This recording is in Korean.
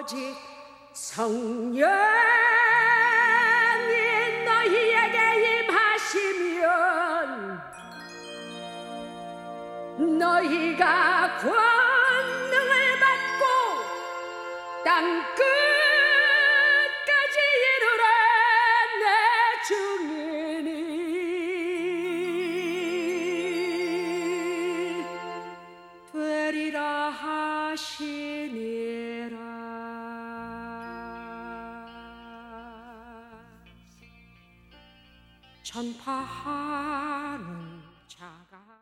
오직 성령이 너희에게 임하시면 너희가 권능을 받고 땅 끝까지 이르러 내 증인이 되리라 하시니라. 전파하는 자가